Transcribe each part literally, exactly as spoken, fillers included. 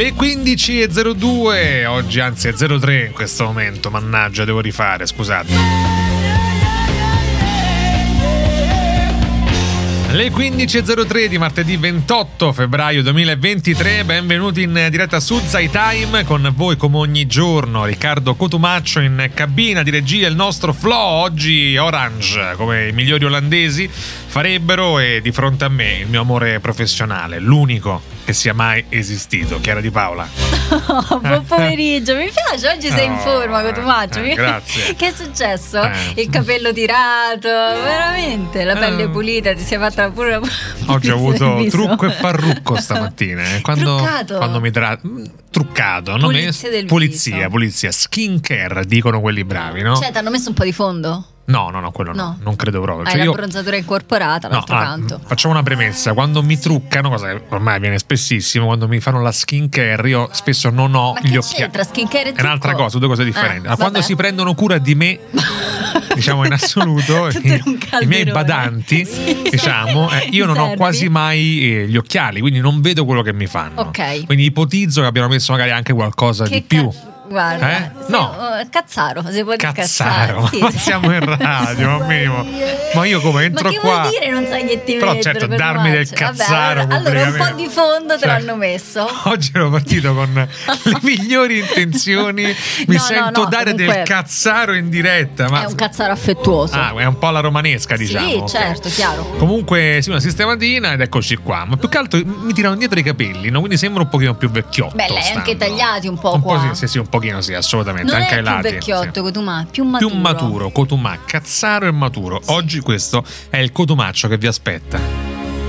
Le quindici e zero due, oggi anzi è zero tre in questo momento, mannaggia, devo rifare, scusate. Le quindici e zero tre di martedì ventotto febbraio duemilaventitré, benvenuti in diretta su Zai Time, con voi come ogni giorno Riccardo Cotumaccio in cabina di regia, il nostro Flo, oggi orange come i migliori olandesi farebbero, e di fronte a me il mio amore professionale, l'unico che sia mai esistito, Chiara Di Paola. Oh, buon pomeriggio, mi piace, oggi sei in forma, Cotumaccio. Eh, grazie. Che è successo? Eh. Il capello tirato, veramente, la pelle eh. pulita, ti sei fatta pure una Oggi ho avuto trucco e parrucco stamattina. Eh. Quando, Truccato? quando mi tra... truccato, non Pulizia mi... del pulizia, viso. pulizia, skin care, dicono quelli bravi, no? Cioè, ti hanno messo un po' di fondo? No, no, no, quello no, No. non credo proprio. Hai Cioè, la io... bronzatura incorporata, No, l'altro ah, canto. facciamo una premessa: quando mi truccano, cosa che ormai avviene spessissimo, quando mi fanno la skin care, io spesso non ho Ma gli che occhiali. c'entra skincare e È un'altra trucco? cosa, due cose differenti. Eh, Ma quando vabbè. si prendono cura di me, diciamo in assoluto, Tutto in un i, i calderone. miei badanti, Sì. diciamo, eh, io non ho Servi? quasi mai eh, gli occhiali, quindi non vedo quello che mi fanno. Ok. Quindi ipotizzo che abbiano messo magari anche qualcosa Che di più. ca- Guarda, Eh? sei- No. oh, cazzaro, si può dire Cazzaro, cazzaro. Sì, ma sì. siamo in radio, ma minimo. Ma io come entro Ma che qua? vuol dire non sai che ti Però mettere, certo, per darmi del Cotumaccio? cazzaro Vabbè, allora, allora un po' pubblicamente. di fondo te Cioè, l'hanno messo. Oggi ero partito con le migliori intenzioni. Mi No, sento no, no, dare comunque del cazzaro in diretta. Ma... È un cazzaro affettuoso. Ah, è un po' la romanesca, diciamo. Sì, ok. certo, chiaro. Comunque, sì, una sistematina ed eccoci qua. Ma più che altro mi tirano dietro i capelli, no? Quindi sembra un pochino più vecchiotto. Beh, lei anche stando. tagliati un po' Un qua. po' sì, sì, sì, un pochino sì, assolutamente. Non anche è ai più lati. vecchiotto, sì. Cotumà, più maturo. Più maturo, Cotumà, cazzaro e maturo. Oggi questo è il Cotumaccio che vi aspetta.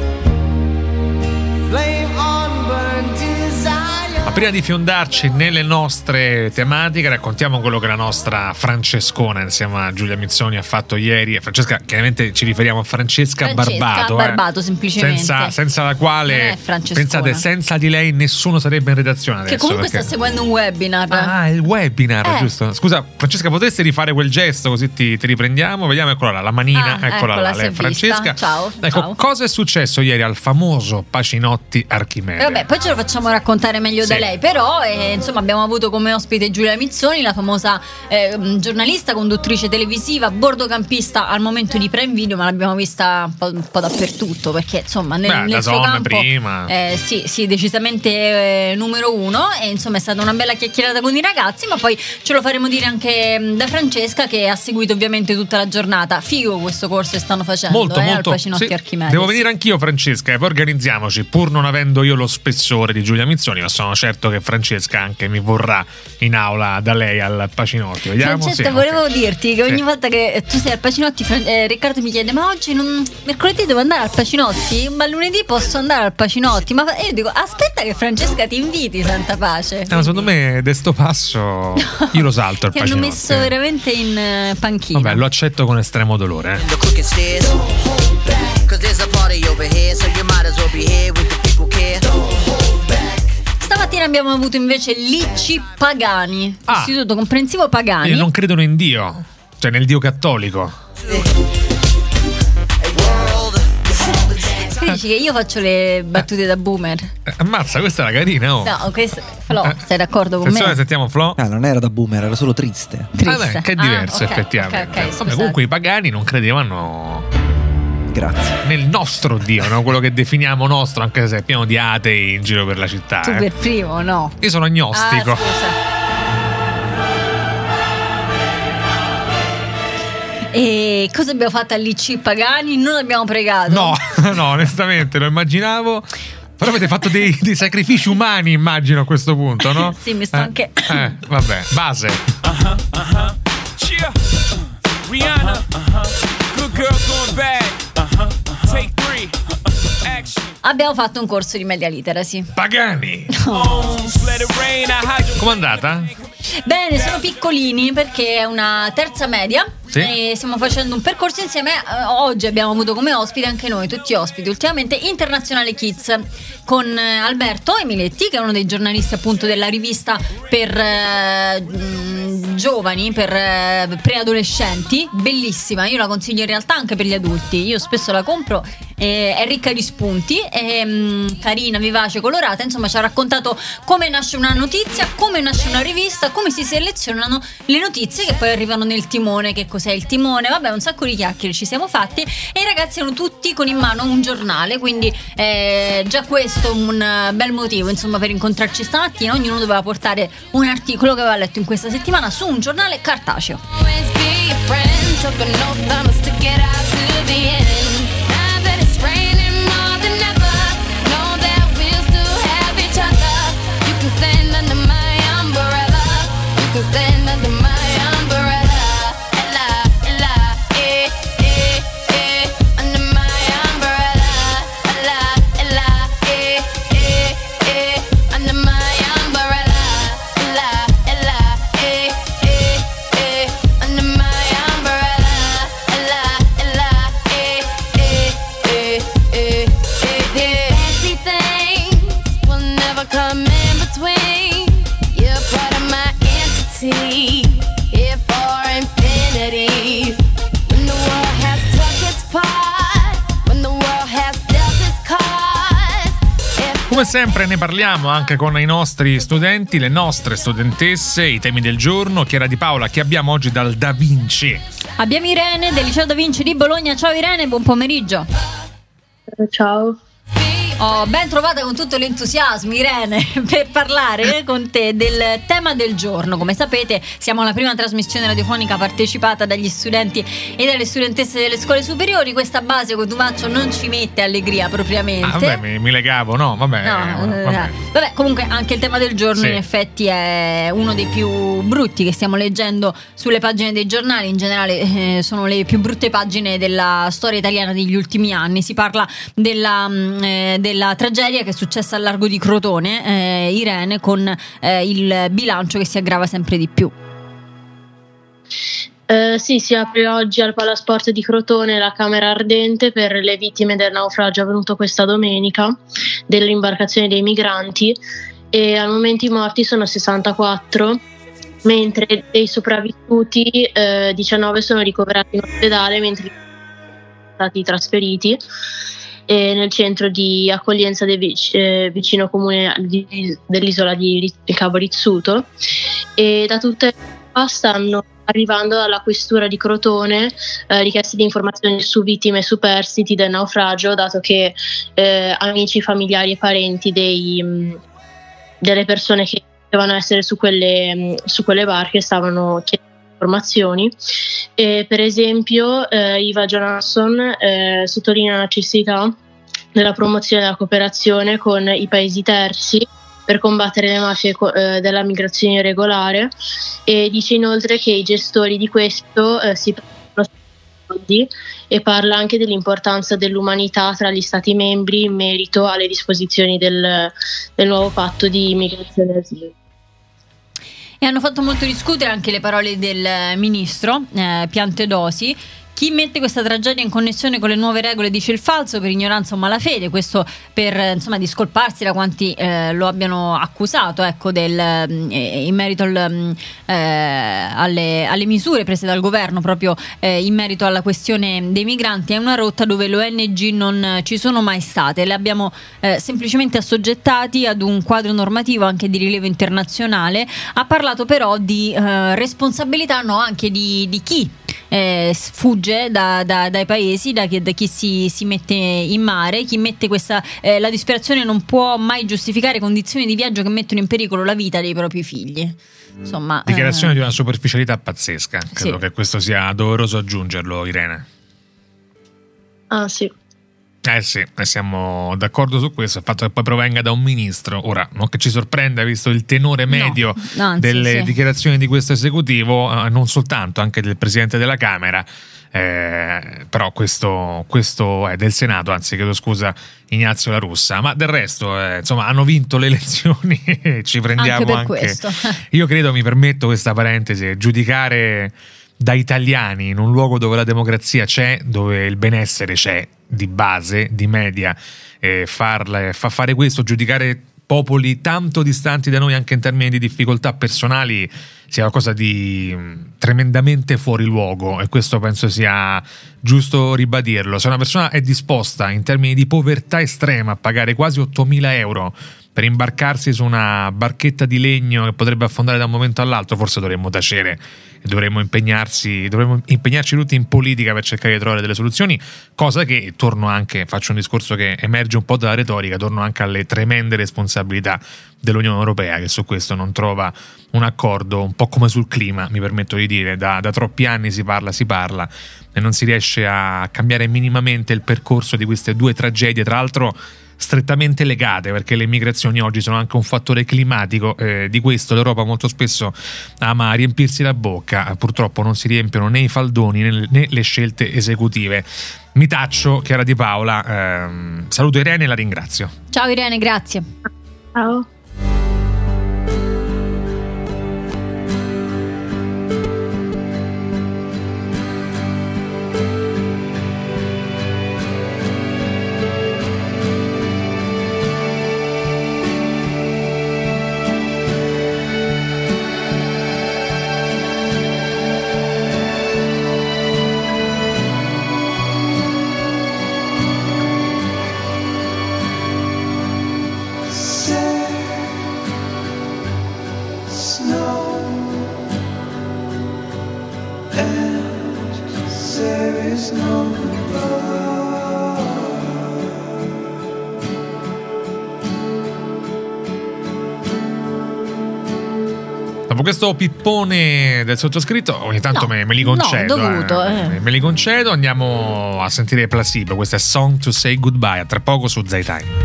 Ma prima di fiondarci nelle nostre tematiche, raccontiamo quello che la nostra Francescona insieme a Giulia Mizzoni ha fatto ieri. Francesca, chiaramente ci riferiamo a Francesca, Francesca Barbato, Barbato, eh. semplicemente. senza, senza la quale, Non è Francescona. pensate, senza di lei nessuno sarebbe in redazione adesso. Che comunque perché... sta seguendo un webinar. Ah, il webinar, Eh. giusto? Scusa, Francesca, potresti rifare quel gesto così ti, ti riprendiamo? Vediamo, eccola là, la manina, Ah, eccola eccola, là, si lei è è Francesca. vista. Ciao, Ecco, ciao. cosa è successo ieri al famoso Pacinotti Archimede? E vabbè, poi ce lo facciamo raccontare meglio Sì. da lei. Però, eh, insomma, abbiamo avuto come ospite Giulia Mizzoni, la famosa eh, giornalista, conduttrice televisiva, bordocampista al momento di Prime Video, ma l'abbiamo vista un po', un po' dappertutto, perché insomma nel, Beh, nel da suo Zone campo prima. eh, sì, sì, decisamente eh, numero uno. E insomma è stata una bella chiacchierata con i ragazzi, ma poi ce lo faremo dire anche mh, da Francesca, che ha seguito ovviamente tutta la giornata. Figo questo corso che stanno facendo Molto, eh, molto. al Pacinotti Sì, Archimede. devo venire anch'io, Francesca, e poi organizziamoci, pur non avendo io lo spessore di Giulia Mizzoni, ma sono certo che Francesca anche mi vorrà in aula da lei al Pacinotti. Vediamo. Francesca, Sì, volevo ok. dirti che ogni Sì. volta che tu sei al Pacinotti, Fran- eh, Riccardo mi chiede: ma oggi non... mercoledì devo andare al Pacinotti? Ma lunedì posso andare al Pacinotti? Ma e io dico: aspetta che Francesca ti inviti, santa pace. Eh, ma secondo me de sto passo io lo salto al Ti hanno Pacinotti. messo veramente in eh, panchina. Vabbè, lo accetto con estremo dolore. eh. The crooked stairs. Cause there's a party over here, so you might as well be here with the people care. Stamattina abbiamo avuto invece l'I C Pagani, Ah. Istituto Comprensivo Pagani. E non credono in Dio, cioè nel Dio cattolico. Dici che io faccio le battute da boomer. Eh, ammazza, questa era carina, oh. No, questo, Flo, Eh, sei d'accordo con Attenzione, me? sentiamo Flo. Ah, non era da boomer, era solo triste. Triste. Ah, beh, che è Ah, diverso ok, effettivamente. ok, ok, Vabbè, scusate. comunque i pagani non credevano Grazie. nel nostro Dio, no? Quello che definiamo nostro, anche se è pieno di atei in giro per la città. Tu eh. per primo, no? Io sono agnostico. Ah, scusa. E cosa abbiamo fatto all'I C Pagani? Non abbiamo pregato. No, no, onestamente lo immaginavo. Però avete fatto dei, dei sacrifici umani, immagino, a questo punto, no? Sì, mi sto Eh, anche- Eh, vabbè, base. Uh-huh, uh-huh. Cheer. Uh, Rihanna. Uh-huh. Good girl going bad. Uh-huh, uh-huh. Take three. Uh, action. Abbiamo fatto un corso di media literacy. Pagani. Homes, let it rain. I hide you. Com'è andata? Bene, sono piccolini perché è una terza media. Sì. E stiamo facendo un percorso insieme. eh, Oggi abbiamo avuto come ospite anche noi, tutti ospiti ultimamente, Internazionale Kids, con eh, Alberto Emiletti, che è uno dei giornalisti appunto della rivista per eh, mh, giovani, per eh, preadolescenti. Bellissima, io la consiglio in realtà anche per gli adulti. Io spesso la compro eh, è ricca di spunti, è mh, carina, vivace, colorata, insomma ci ha raccontato come nasce una notizia, come nasce una rivista, come si selezionano le notizie che poi arrivano nel timone. Che cos'è il timone? Vabbè, un sacco di chiacchiere ci siamo fatti e i ragazzi erano tutti con in mano un giornale, quindi eh, già questo un bel motivo insomma per incontrarci stamattina. Ognuno doveva portare un articolo che aveva letto in questa settimana su un giornale cartaceo. Come sempre ne parliamo anche con i nostri studenti, le nostre studentesse, i temi del giorno. Chiara Di Paola, che abbiamo oggi dal Da Vinci? Abbiamo Irene del Liceo Da Vinci di Bologna. Ciao Irene, buon pomeriggio. Ciao. Oh, ben trovata con tutto l'entusiasmo Irene per parlare con te del tema del giorno. Come sapete siamo la prima trasmissione radiofonica partecipata dagli studenti e dalle studentesse delle scuole superiori. Questa base Cotumaccio non ci mette allegria propriamente. Ah, vabbè, mi, mi legavo, no, vabbè, no, vabbè. vabbè. vabbè comunque anche il tema del giorno sì. in effetti è uno dei più brutti che stiamo leggendo sulle pagine dei giornali. In generale eh, sono le più brutte pagine della storia italiana degli ultimi anni. Si parla della eh, della tragedia che è successa al largo di Crotone, eh, Irene, con eh, il bilancio che si aggrava sempre di più. Eh, sì, si apre oggi al Palasport di Crotone la Camera Ardente per le vittime del naufragio avvenuto questa domenica dell'imbarcazione dei migranti, e al momento i morti sono sessantaquattro, mentre dei sopravvissuti eh, diciannove sono ricoverati in ospedale, mentre sono stati trasferiti e nel centro di accoglienza del vic- eh, vicino comune di, dell'isola di, di Cabo Rizzuto. E da tutta Europa stanno arrivando dalla questura di Crotone eh, richieste di informazioni su vittime e superstiti del naufragio, dato che eh, amici, familiari e parenti dei, mh, delle persone che dovevano essere su quelle, mh, su quelle barche stavano chiedendo informazioni. E per esempio eh, Iva Johansson eh, sottolinea la necessità della promozione della cooperazione con i paesi terzi per combattere le mafie eh, della migrazione irregolare, e dice inoltre che i gestori di questo eh, si prendono soldi, e parla anche dell'importanza dell'umanità tra gli stati membri in merito alle disposizioni del, del nuovo patto di immigrazione e asilo. E hanno fatto molto discutere anche le parole del ministro eh, Piantedosi. Chi mette questa tragedia in connessione con le nuove regole dice il falso per ignoranza o malafede, questo per insomma discolparsi da quanti eh, lo abbiano accusato, ecco, del, eh, in merito al, eh, alle, alle misure prese dal governo proprio eh, in merito alla questione dei migranti. È una rotta dove le O N G non ci sono mai state, le abbiamo eh, semplicemente assoggettati ad un quadro normativo anche di rilievo internazionale. Ha parlato però di eh, responsabilità no, anche di, di chi Eh, fugge da, da, dai paesi, da chi, da chi si, si mette in mare, chi mette questa eh, la disperazione non può mai giustificare condizioni di viaggio che mettono in pericolo la vita dei propri figli. Insomma, dichiarazione eh, di una superficialità pazzesca. Credo sì. che questo sia doveroso aggiungerlo, Irene. Ah sì. Eh sì, siamo d'accordo su questo, il fatto che poi provenga da un ministro. Ora, non che ci sorprenda visto il tenore medio no, anzi, delle sì. dichiarazioni di questo esecutivo, eh, non soltanto, anche del Presidente della Camera, eh, però questo, questo è del Senato, anzi chiedo scusa, Ignazio La Russa. Ma del resto, eh, insomma, hanno vinto le elezioni e ci prendiamo anche per anche... questo. Io credo, mi permetto questa parentesi, giudicare da italiani in un luogo dove la democrazia c'è, dove il benessere c'è, di base, di media, eh, farla, fa fare questo, giudicare popoli tanto distanti da noi anche in termini di difficoltà personali sia qualcosa di tremendamente fuori luogo, e questo penso sia giusto ribadirlo. Se una persona è disposta in termini di povertà estrema a pagare quasi ottomila euro per imbarcarsi su una barchetta di legno che potrebbe affondare da un momento all'altro, forse dovremmo tacere e dovremmo impegnarsi dovremmo impegnarci tutti in politica per cercare di trovare delle soluzioni, cosa che, torno anche, faccio un discorso che emerge un po' dalla retorica, torno anche alle tremende responsabilità dell'Unione Europea, che su questo non trova un accordo, un po' come sul clima, mi permetto di dire, da, da troppi anni si parla, si parla e non si riesce a cambiare minimamente il percorso di queste due tragedie, tra l'altro strettamente legate, perché le migrazioni oggi sono anche un fattore climatico. Eh, di questo l'Europa molto spesso ama riempirsi la bocca, purtroppo non si riempiono né i faldoni né, né le scelte esecutive. Mi taccio, Chiara Di Paola, ehm, saluto Irene e la ringrazio. Ciao Irene, grazie. Ciao. Dopo questo pippone del sottoscritto, ogni tanto No, me, me li concedo. no, dovuto, eh. eh. Me li concedo, andiamo a sentire Placebo. Questo è Song to Say Goodbye, a tra poco su Zai Time.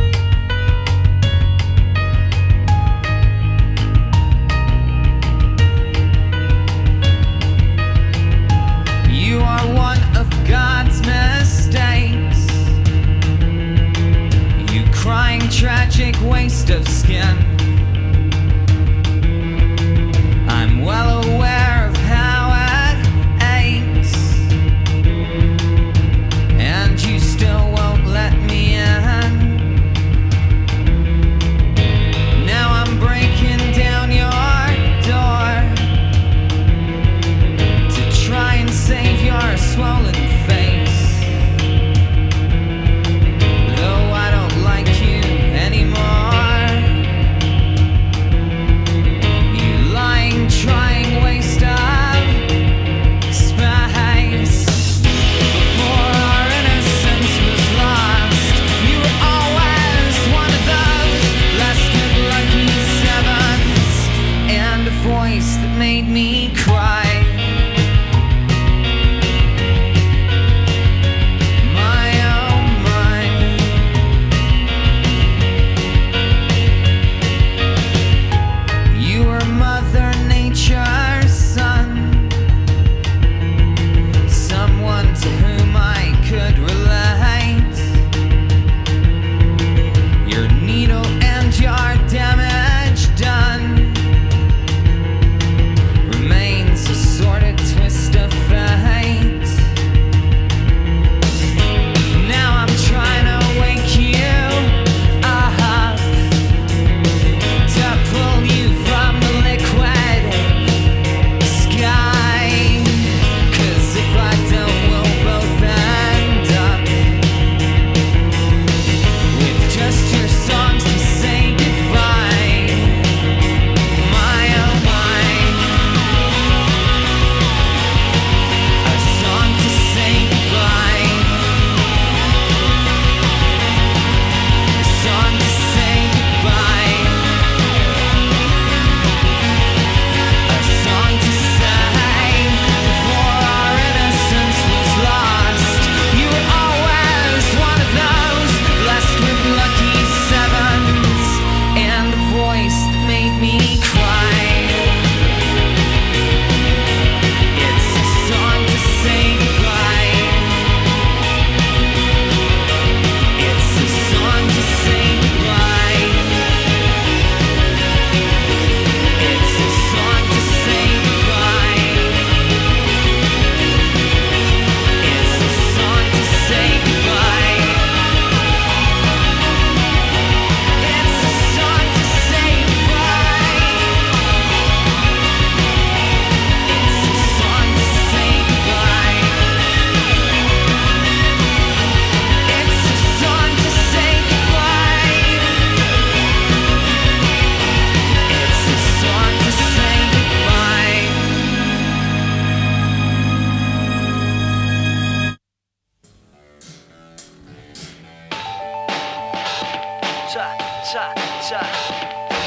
You are one of God's mistakes. You crying tragic waste of skin. I'm well aware of how it aches, and you still won't let me in. Now I'm breaking down your door to try and save your swollen face, though I don't like you anymore. You lying, trying waste of space. Before our innocence was lost, you were always one of those less good lucky sevens, and a voice that made me cry.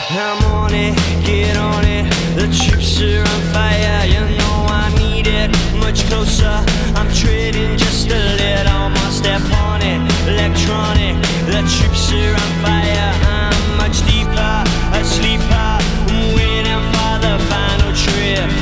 I'm on it, get on it. The troops are on fire, you know I need it. Much closer, I'm treading just a little more. Step on it, electronic. The troops are on fire, I'm much deeper, a sleeper. I'm waiting for the final trip.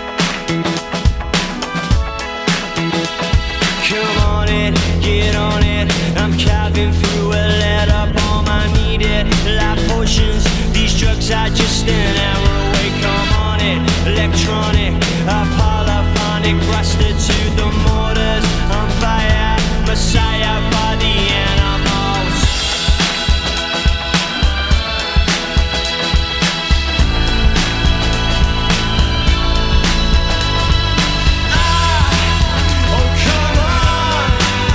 Come on it, get on it. I'm carving through a letter bomb, I need it. Like potions, these drugs are just an hour away. Come on it, electronic, a polyphonic, rusted to the mortars. On fire, messiah for the animals. Ah, oh come on,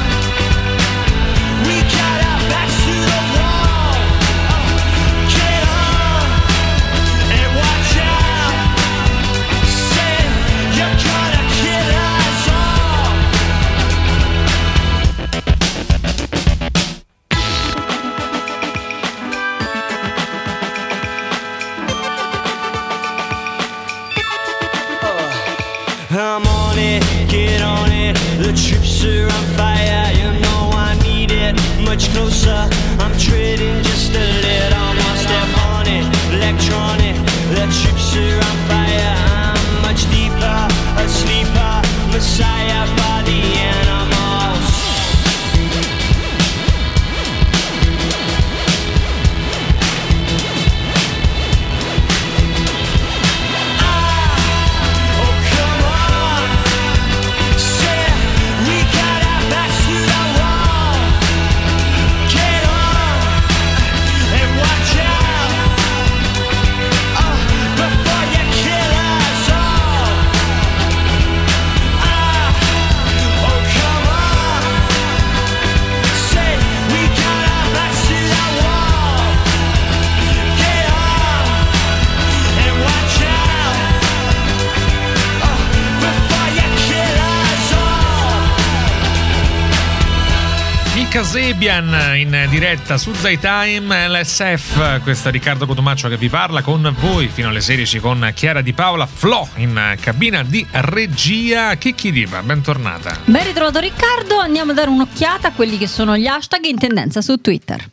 we got our backs to the wall. Oh, get on and watch out. Say you're gonna kill us all. I'm on it, get on it. The troops are on fire, you know I need it. Much closer, I'm treading just a little more. Step on it, electronic. The troops are on fire, I'm much deeper, a sleeper, messiah for the animals. Oh, come on. Say, we got our backs to the wall. Get on and watch out. Oh, before you kill us all. Ah, oh, come on. Say, we got our backs to the wall. Get on and watch out. Oh, before you kill us all. I Kasabian in diretta su Zai Time, L S F, questo è Riccardo Cotumaccio che vi parla con voi fino alle sedici con Chiara Di Paola, Flo in cabina di regia. Chicchi Diva, bentornata. Ben ritrovato Riccardo, andiamo a dare un'occhiata a quelli che sono gli hashtag in tendenza su Twitter.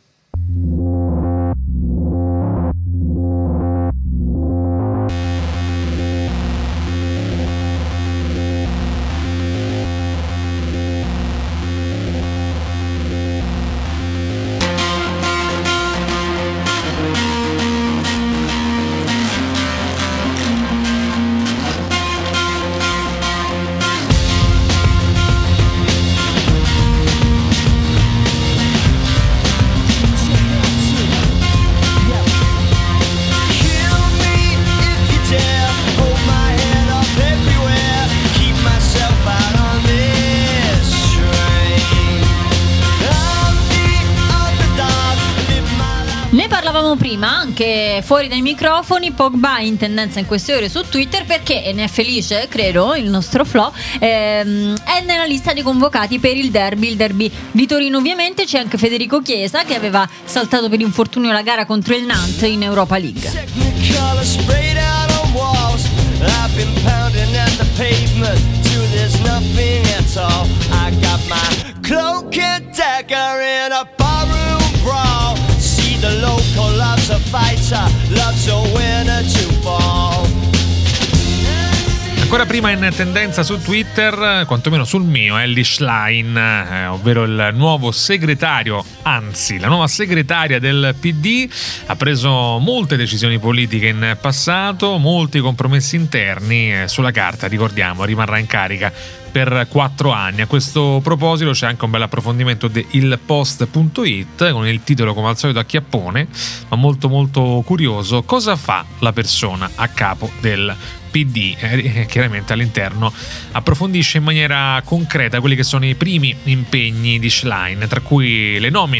Kill me if you dare. Hold my head up everywhere. Keep myself out on this train. I'm the underdog. Live my life. Ne parlavamo prima anche fuori dai microfoni. Pogba in tendenza in queste ore su Twitter perché, e ne è felice credo il nostro Flo, ehm, è nella lista dei convocati per il derby il derby di Torino. Ovviamente c'è anche Federico Chiesa che aveva saltato per infortunio la gara contro il Nantes in Europa League. Technicolor sprayed out on walls. I've been pounding at the pavement till there's nothing at all. I got my cloak and dagger in a barroom brawl. See the local loves a fighter, loves a winner to fall. Ancora prima in tendenza su Twitter, quantomeno sul mio, Elly Schlein, eh, ovvero il nuovo segretario, anzi la nuova segretaria del P D, ha preso molte decisioni politiche in passato, molti compromessi interni, eh, sulla carta, ricordiamo, rimarrà in carica per quattro anni. A questo proposito c'è anche un bel approfondimento di il post punto it con il titolo come al solito a chiappone, ma molto molto curioso: cosa fa la persona a capo del P D? Eh, chiaramente all'interno approfondisce in maniera concreta quelli che sono i primi impegni di Schlein, tra cui le nomine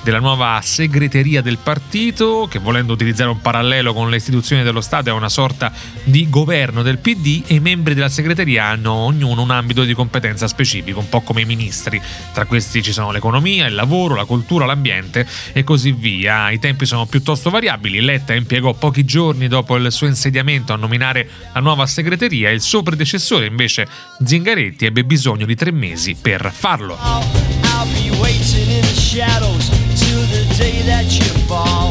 della nuova segreteria del partito, che volendo utilizzare un parallelo con le istituzioni dello Stato è una sorta di governo del P D, e i membri della segreteria hanno ognuno un ambito di competenza specifico, un po' come i ministri. Tra questi ci sono l'economia, il lavoro, la cultura, l'ambiente e così via. I tempi sono piuttosto variabili. Letta impiegò pochi giorni dopo il suo insediamento a nominare la nuova segreteria, il suo predecessore invece Zingaretti ebbe bisogno di tre mesi per farlo. I'll be waiting in the shadows till the day that you fall.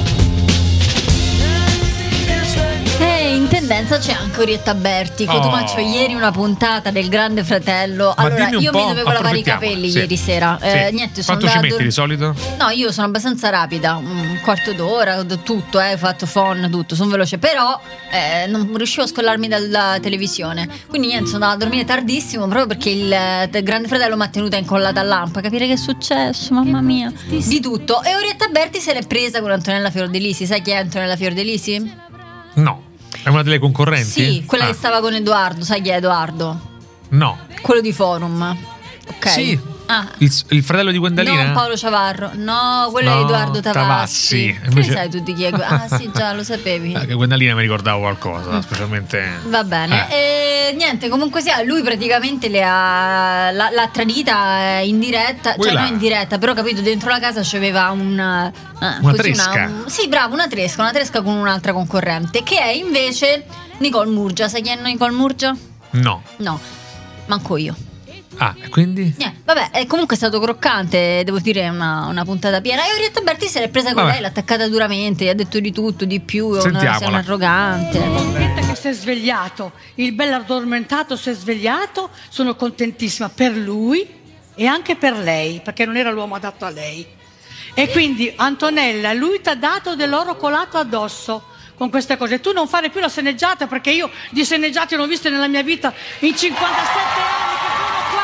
E in tendenza c'è anche Orietta Berti. Cotumaccio, Oh. ieri una puntata del Grande Fratello. Ma Allora, dimmi un io po', mi dovevo lavare i approfittiamo, capelli sì. ieri sera. Sì. Eh, niente, sono Quanto ci andata a metti dor- di solito? No, io sono abbastanza rapida, un quarto d'ora, d- tutto, eh, ho fatto phon, tutto, sono veloce, però eh, non riuscivo a scollarmi dalla televisione. Quindi niente, sono andata a dormire tardissimo proprio perché il, eh, il Grande Fratello mi ha tenuta incollata al lampo. Capire che è successo, mamma mia. Di tutto. E Orietta Berti se l'è presa con Antonella Fiordelisi. Sai chi è Antonella Fiordelisi? No. È una delle concorrenti? Sì, quella Ah. che stava con Edoardo. Sai chi è Edoardo? No. Quello di Forum. Ok. Sì. Ah. Il, il fratello di Gwendalina? Non Paolo Ciavarro, no, quello No, è Edoardo Tavassi. Tavassi. Che Invece- ne sai tu di chi è? Ah sì, già lo sapevi. Ah, che Gwendalina mi ricordavo qualcosa, specialmente. Va bene, Eh. e niente, comunque sia, lui praticamente le ha, l'ha, l'ha tradita in diretta, Quella. cioè non in diretta, però capito, dentro la casa c'aveva un, eh, Una così, tresca. un- sì, bravo, una tresca, una tresca con un'altra concorrente, che è invece Nicole Murgia. Sai chi è Nicole Murgia? No. No, manco io. Ah, e quindi? Niente, vabbè, è comunque stato croccante, devo dire, una, una puntata piena. E Orietta Berti se l'è presa con Vabbè. lei, l'ha attaccata duramente, gli ha detto di tutto, di più, una, sei Sentiamola. un arrogante. Contenta che si è svegliato, il bell'addormentato si è svegliato, sono contentissima per lui e anche per lei, perché non era l'uomo adatto a lei. E quindi Antonella, lui ti ha dato dell'oro colato addosso con queste cose. Tu non fare più la sceneggiata, perché io di sceneggiate non ho viste nella mia vita in cinquantasette anni che sono qua.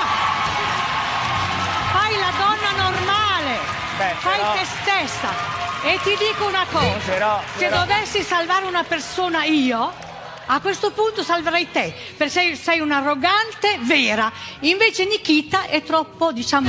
Fai la donna normale, Beh, fai però- te stessa. E ti dico una cosa, però- se però- dovessi salvare una persona io, a questo punto salverei te, perché sei, sei un'arrogante vera. Invece Nikita è troppo, diciamo,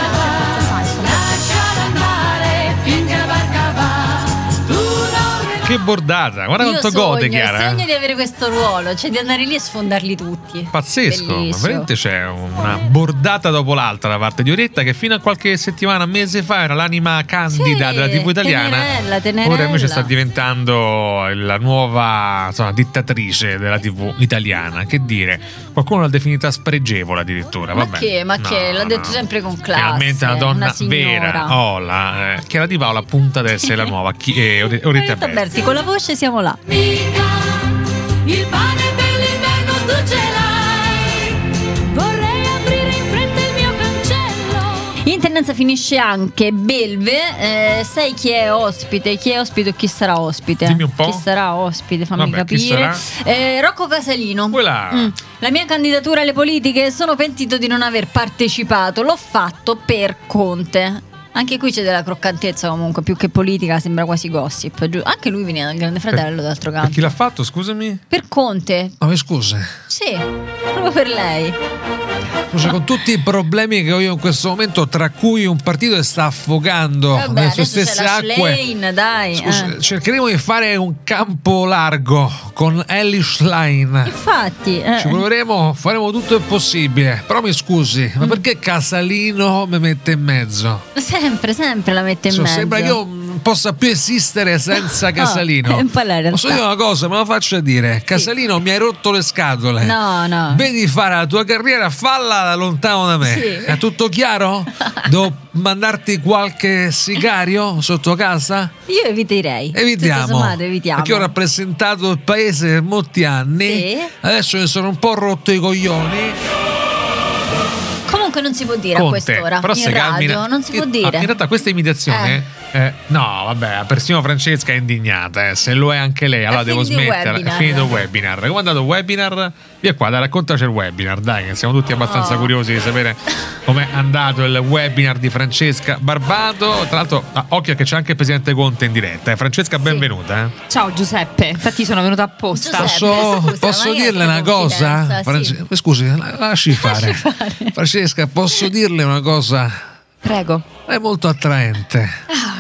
Che bordata, guarda Io quanto sogno, gode Chiara. sogno di avere questo ruolo, cioè di andare lì e sfondarli tutti. Pazzesco, Bellissimo. veramente c'è una bordata dopo l'altra da parte di Orietta, che fino a qualche settimana, mese fa era l'anima candida Sì, della tivù italiana. tenerella, tenerella. Ora invece sta diventando la nuova, insomma, dittatrice della tivù italiana. Che dire, qualcuno l'ha definita spregevole addirittura. Ma Vabbè. che, ma No, che, l'ha no. detto sempre con classe. Finalmente una donna una signora. vera. Oh, la, eh, Chiara Di Paola punta ad essere la nuova chi, eh, Ori- Orietta Orietta Berti. Berti, con la voce siamo là. Il pane per l'inverno tu ce l'hai. Vorrei aprire in fretta il mio cancello. In tendenza finisce anche Belve. Eh, sai chi è ospite? Chi è ospite o chi sarà ospite? Dimmi un po'. Chi sarà ospite, fammi Vabbè, chi capire. sarà? Eh, Rocco Casalino. Quella. Mm. La mia candidatura alle politiche, sono pentito di non aver partecipato. L'ho fatto per Conte. Anche qui c'è della croccantezza, comunque, più che politica, sembra quasi gossip. giù- Anche lui veniva dal Grande Fratello, d'altro Per canto. chi l'ha fatto, scusami? Per Conte, Ma scusi. sì, proprio per lei. Scusa, con tutti i problemi che ho io in questo momento, tra cui un partito che sta affogando Vabbè, nelle sue adesso c'è stesse la acque. Schlein, dai. Scusa, eh. cercheremo di fare un campo largo con Ellie Schlein. Infatti, eh. Ci proveremo, faremo tutto il possibile. Però mi scusi, ma perché Casalino mi mette in mezzo? sempre, sempre la mette in So, mezzo. sembra che io non possa più esistere senza Casalino. è un po' la realtà. Posso dire una cosa, me lo faccia dire. Casalino, mi hai rotto le scatole. No, no. Vedi fare la tua carriera, falla da lontano da me. Sì. È tutto chiaro? Devo mandarti qualche sicario sotto casa? Io eviterei. Evitiamo. Tutto sommato, evitiamo. Perché ho rappresentato il paese per molti anni. Sì. Adesso mi sono un po' rotto i coglioni. Comunque non si può dire a Conte, quest'ora. però In se calmi- radio non si può in- dire. In realtà questa imitazione eh, no, vabbè, persino Francesca è indignata, eh, se lo è anche lei, allora È devo finito il smettere. È webinar. finito il webinar. Come è andato il webinar? Via qua, dai, raccontaci il webinar, dai, che siamo tutti abbastanza Oh. curiosi di sapere com'è andato il webinar di Francesca Barbato. Tra l'altro, ah, occhio che c'è anche il presidente Conte in diretta. eh. Francesca, benvenuta. eh. Ciao Giuseppe, infatti sono venuta apposta. Giuseppe, Posso, scusa, posso ma che dirle è una sta cosa? confidenza? France- Sì. Scusi, la- lasci fare. fare. Francesca, posso dirle una cosa? Prego. È molto attraente. Ah,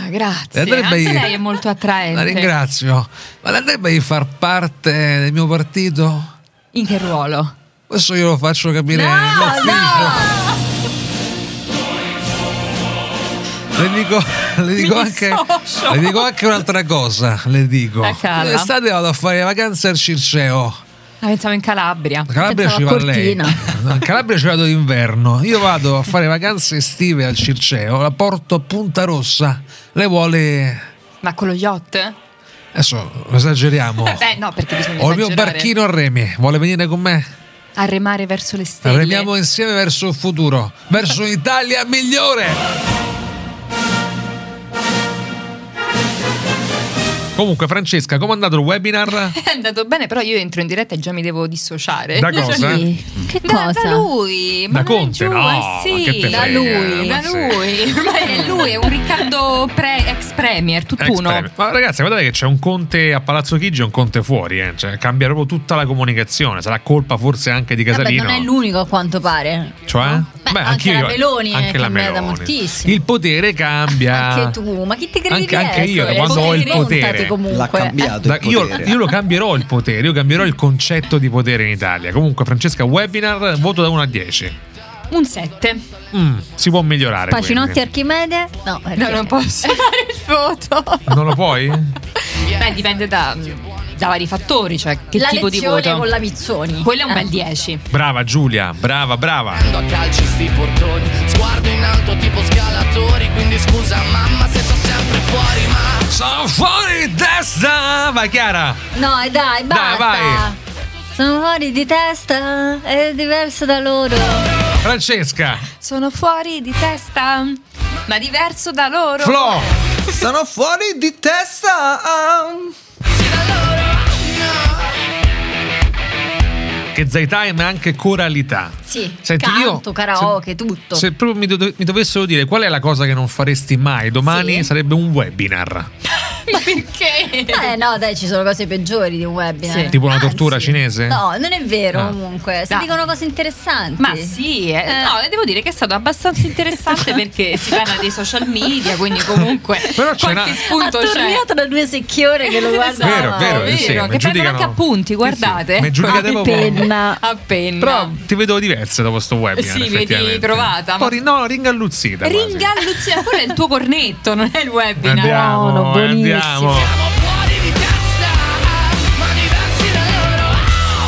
grazie. Andrebbe Anche di- lei è molto attraente. La ringrazio. Ma le andrebbe di far parte del mio partito? In che ruolo? Questo io lo faccio capire No, all'ufficio. Le dico, le dico Mi anche dissocio. le dico anche un'altra cosa. Le dico. La cala. L'estate vado a fare le vacanze al Circeo. Ah, pensavo in Calabria. In Calabria ci Pensavo va a lei. Cortina. No, in Calabria ci vado d'inverno. Io vado a fare vacanze estive al Circeo. La porto a Punta Rossa. Lei vuole. Ma con lo yacht? Adesso esageriamo. Beh, no, perché bisogna Ho il mio esagerare. barchino a remi. Vuole venire con me? A remare verso le stelle. Remiamo insieme verso il futuro, verso un'Italia migliore. Comunque, Francesca, come è andato il webinar? È andato bene, però io entro in diretta e già mi devo dissociare. Da cosa? Sì. Che Da, cosa? da lui, Da ma non è Conte? giù, No, eh ma sì, che te da frega, lui, ma da sì. lui. Ma è lui, è un Riccardo pre- ex premier, tutt'uno. Ex-premier. Ma ragazzi, guardate che c'è un Conte a Palazzo Chigi e un Conte fuori, eh. Cioè, cambia proprio tutta la comunicazione. Sarà colpa forse anche di Vabbè, Casalino. non è l'unico a quanto pare. Cioè? Beh, anche la Meloni è anche la cambiata Meloni. moltissimo. Il potere cambia. Anche tu, ma chi ti credi Anche- di anche io, essere? da quando ho il Montati potere. comunque. L'ha cambiato Da- il io, potere. io lo cambierò il potere, io cambierò il concetto di potere in Italia. Comunque, Francesca, webinar, voto da uno a dieci. Un sette. Mm, si può migliorare. Pacinotti quindi. Archimede? No, No, non posso fare il voto. Non lo puoi? Beh, dipende da, da vari fattori, cioè che La tipo di lezione voto. con la Mizzoni. Quello è un Eh. bel dieci. Brava Giulia, brava, brava. A calci sti portoni, sguardo in alto tipo scalatori. Quindi scusa mamma se sto sempre fuori, ma Sono fuori di testa! Vai Chiara! No, dai, basta. vai. Sono fuori di testa, è diverso da loro. Francesca! Sono fuori di testa, ma diverso da loro. Flo! Sono fuori di testa. Che Zaytime è anche coralità. Sì, Senti, canto, io- karaoke, tutto. Se proprio mi, do- mi dovessero dire qual è la cosa che non faresti mai domani, Sì. sarebbe un webinar. Ma perché? Eh no, dai, ci sono cose peggiori di un webinar. Sì. Tipo una Anzi, tortura cinese? No, non è vero Ah. comunque. Si No. dicono cose interessanti. Ma sì, eh, no, devo dire che è stato abbastanza interessante perché si parla dei social media, quindi comunque Però c'è qualche una- spunto c'è. Attorniato da due secchiore che lo guardano. Vero, vero, vero, sì, che mi prendono giudicano- anche appunti, guardate. Sì, sì, mi giudicate A proprio- penna. Appena. Però ti vedo diversa dopo sto webinar. Sì, vedi, effettivamente. provata, Un po' ma- ri- no, ringalluzzita. quasi. Ringalluzzina, quello è il tuo cornetto, non è il webinar. Andiamo, Buono, buonissimo. andiamo. fuori di testa, ma diversi da loro.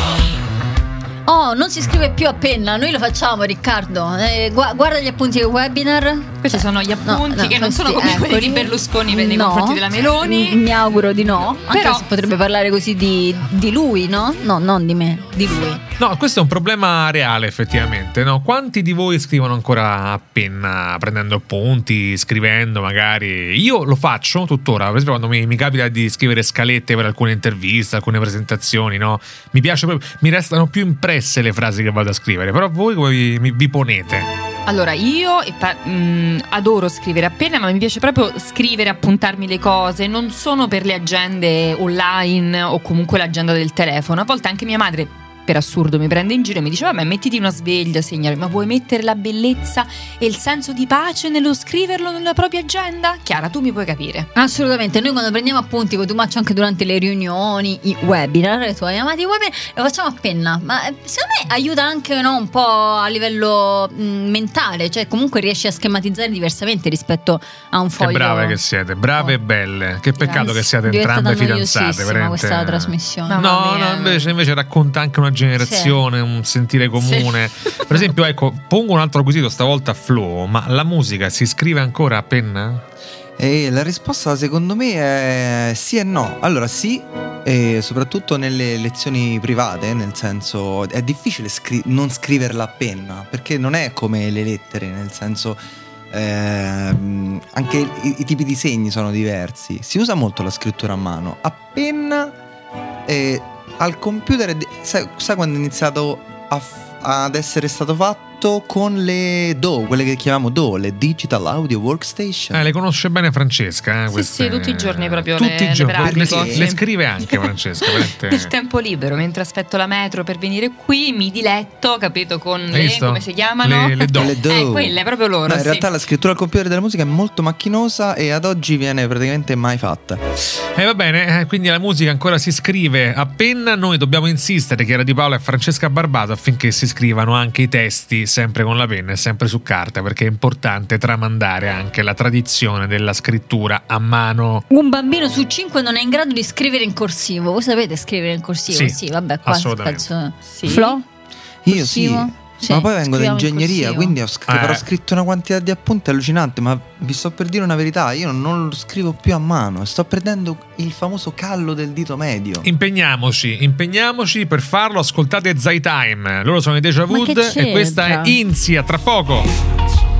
Oh, non si scrive più a penna, noi lo facciamo, Riccardo. Eh, gua- guarda gli appunti del webinar. Questi sono gli appunti No, no, che non sono questi, come quelli eccoli. di Berlusconi nei No. confronti della Meloni. Mi auguro di no. Anche Però- se potrebbe parlare così di, di lui, no? No, non di me, di lui. No, questo è un problema reale effettivamente, no? Quanti di voi scrivono ancora a penna, prendendo appunti, scrivendo magari? Io lo faccio tuttora, per esempio quando mi, mi capita di scrivere scalette per alcune interviste, alcune presentazioni, no? Mi piace proprio, mi restano più impresse le frasi che vado a scrivere, però voi come vi, mi- vi ponete? Allora, io e pa- mh, adoro scrivere a penna, ma mi piace proprio scrivere, appuntarmi le cose. Non sono per le agende online o comunque l'agenda del telefono. A volte anche mia madre, per assurdo, mi prende in giro e mi dice: vabbè, mettiti una sveglia, segnale. Ma vuoi mettere la bellezza e il senso di pace nello scriverlo nella propria agenda? Chiara, tu mi puoi capire. Assolutamente, noi quando prendiamo appunti con Tumaccio anche durante le riunioni, i webinar, i tuoi amati webinar, lo facciamo a penna, ma eh, secondo me aiuta anche, no, un po' a livello mh, mentale, cioè comunque riesci a schematizzare diversamente rispetto a un Che foglio. brave che siete, brave e belle. Che peccato Grazie. che siate Diventa entrambe noiosissima fidanzate, veramente. questa trasmissione. No, Mamma mia. no, invece, invece racconta anche una generazione, un sentire comune. Per esempio, ecco, pongo un altro quesito stavolta a Flo, ma la musica si scrive ancora a penna? E la risposta secondo me è sì e no. Allora sì, e soprattutto nelle lezioni private, nel senso è difficile scri- non scriverla a penna, perché non è come le lettere, nel senso ehm, anche i, i tipi di segni sono diversi. Si usa molto la scrittura a mano. A penna e al computer è di- sai, sai quando è iniziato a f- ad essere stato fatto scritto con le D A W, quelle che chiamiamo D A W, le Digital Audio Workstation. Eh, le conosce bene Francesca, eh, Sì, queste- sì, tutti i giorni proprio tutti le- i le giorni. pratico, le, sì. le scrive anche Francesca. veramente. Nel tempo libero, mentre aspetto la metro per venire qui, mi diletto, capito, con Hai le, visto? come si chiamano? Le- le D A W. Le D A W. Eh, quelle, proprio loro, No, in sì. realtà la scrittura al computer della musica è molto macchinosa e ad oggi viene praticamente mai fatta. E va bene, eh, quindi la musica ancora si scrive a penna. Noi dobbiamo insistere, Chiara Di Paola e Francesca Barbato, affinché si scrivano anche i testi sempre con la penna e sempre su carta, perché è importante tramandare anche la tradizione della scrittura a mano. Un bambino su cinque non è in grado di scrivere in corsivo. Voi sapete scrivere in corsivo? Sì, vabbè, qua assolutamente. penso. Sì. Flo? Io sì. Corsivo? Sì, Ma poi vengo da scriviamo in ingegneria, corsivo. quindi ho sc- Eh. avrò scritto una quantità di appunti allucinante, ma vi sto per dire una verità, io non lo scrivo più a mano, sto perdendo il famoso callo del dito medio. Impegniamoci, impegniamoci per farlo. Ascoltate Zai Time, loro sono i Deja Ma Vu che e questa è c'entra? Inzia, tra poco.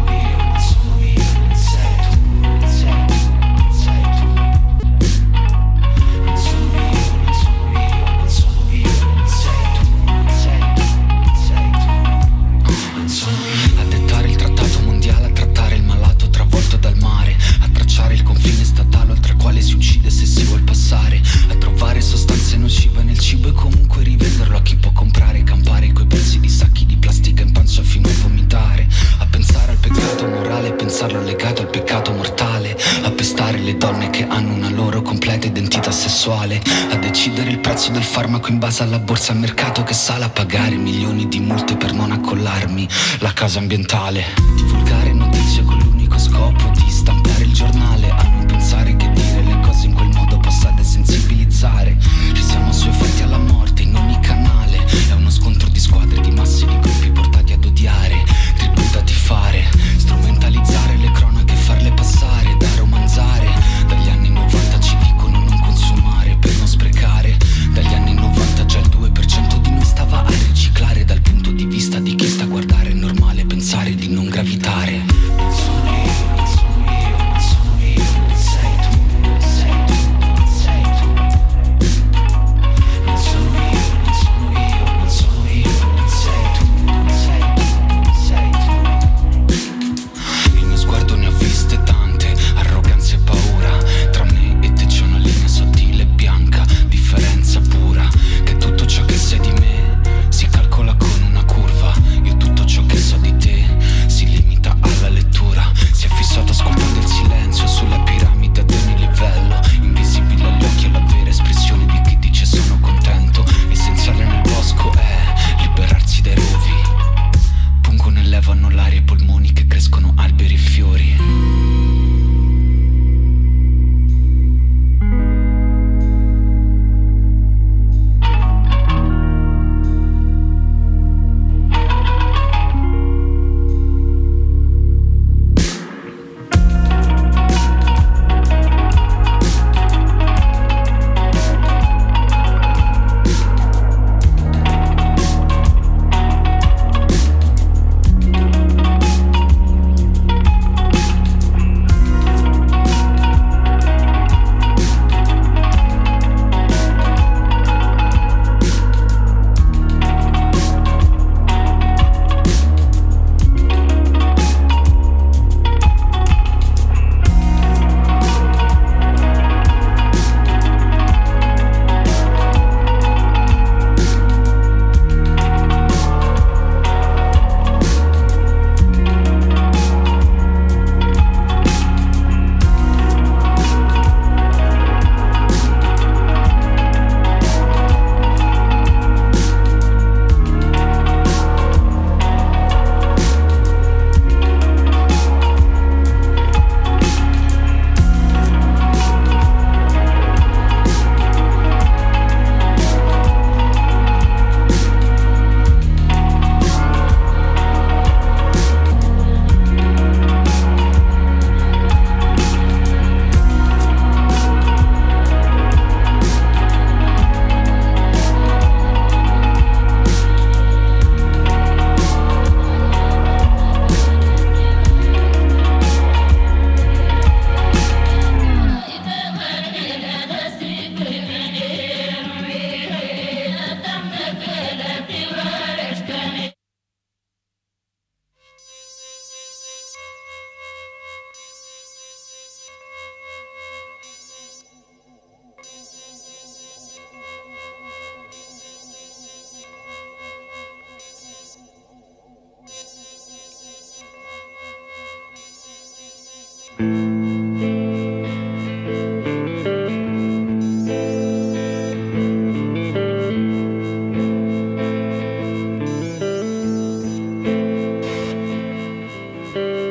A dettare il trattato mondiale, a trattare il malato travolto dal mare, a tracciare il confine statale oltre il quale si uccide se si vuol passare, a trovare sostanze nocive nel cibo e comunque rivenderlo a chi può comprare e campare coi pezzi di sacchi di plastica in pancia fino a vomitare, a pensare al peccato morale e pensarlo legato al peccato mortale, a pestare le donne che hanno una loro completa identità sessuale, a decidere il prezzo del farmaco in base alla borsa al mercato che sale, a pagare milioni di multe per non accollarmi la casa ambientale, divulgare notizie con l'unico scopo di stampare il giornale, a non pensare che dire le cose in quel modo possa desensibilizzare. Ci siamo assuefatti alla morte in ogni canale, è uno scontro di squadre, di massi, di gruppi portati ad odiare, tribù da tifare, strumentalizzare le cronache e farle passare, da romanzare. Dagli anni novanta ci dicono non consumare per non sprecare, dagli anni novanta già il due per cento di noi stava a riciclare. Dal punto di vista di chi sta a guardare è normale pensare di non gravitare. Non sono io, non sono io, non sono io, non sei tu, non sei tu, non sei tu. Non sono io, non sono io, non sono io, non sei tu, non sei tu, non sei tu. Il mio sguardo ne ha viste tante, arroganza e paura. Tra me e te c'è una linea sottile e bianca, differenza pura, che tutto ciò che sei di me si calcola con una curva. Io tutto ciò che so di te si limita alla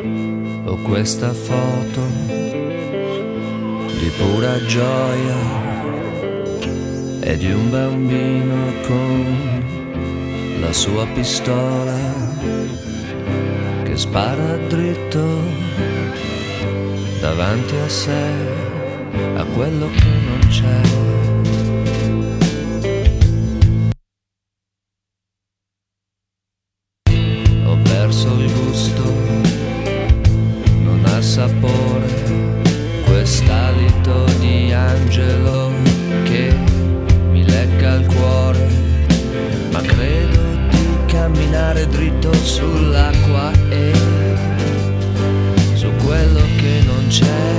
Ho questa foto di pura gioia e di un bambino con la sua pistola che spara dritto davanti a sé a quello che non c'è. Ho perso il gusto, non ha sapore, quest'alito di angelo che mi lecca il cuore, ma credo di camminare dritto sull'acqua e su quello che non c'è.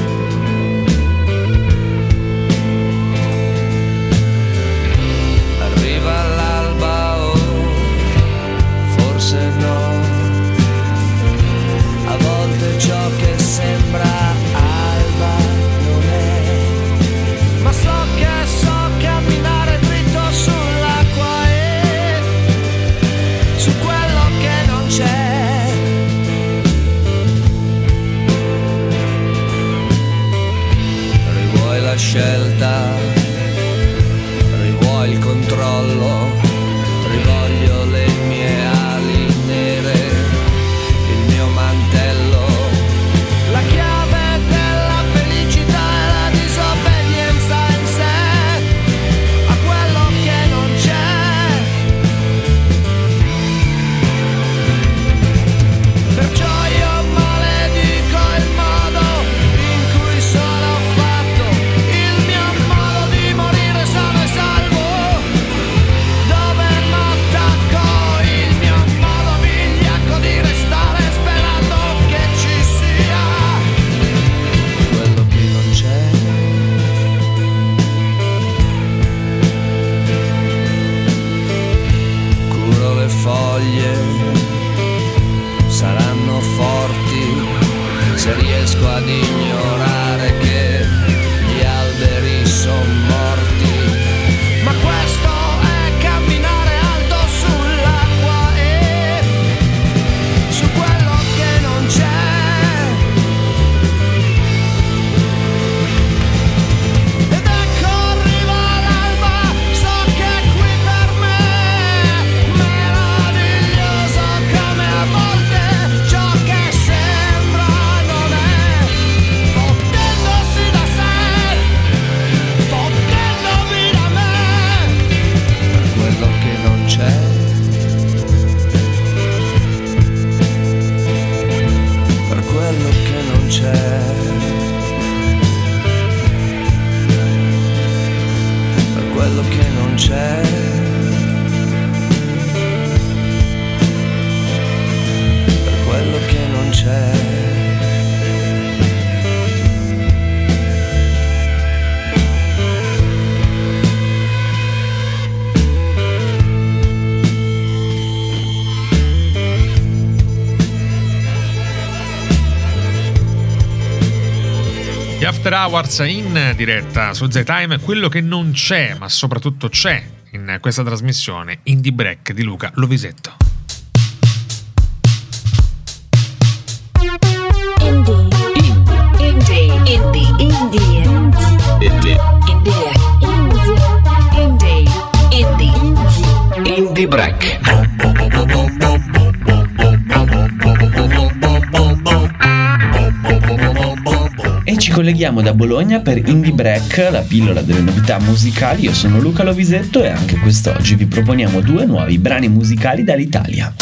Arriva l'alba o forse no, a volte ciò che sembra alba non è, ma so che so camminare dritto sull'acqua e su quello che non c'è. Rivuoi la scelta, rivuoi il controllo, rivoglio le mie ali nere, il mio mantello, la chiave della felicità e la disobbedienza in sé a quello che non c'è. Perciò io maledico il modo in cui sono fatto, il mio modo di morire sano e salvo, dove m'attacco, il mio modo vigliacco di restare sperando che ci sia quello che non c'è. Curo le foglie, saranno forti se riesco ad ignorare che gli alberi sono morti, ma questo è camminare alto sull'acqua e su quello che non c'è. Ed ecco arriva l'alba, so che è qui per me, meraviglioso come a volte ciò che sembra non è, fottendosi da sé, fottendovi da me, per quello che non c'è. Per quello che non c'è. Per quello che non c'è. Per quello che non c'è. Gli After Hours in diretta su Z-Time, quello che non c'è, ma soprattutto c'è in questa trasmissione, Indie Break di Luca Lovisetto. Indie, indie, indie, indie, indie, indie, indie, indie, Indie Break. E ci colleghiamo da Bologna per Indie Break, la pillola delle novità musicali. Io sono Luca Lovisetto e anche quest'oggi vi proponiamo due nuovi brani musicali dall'Italia.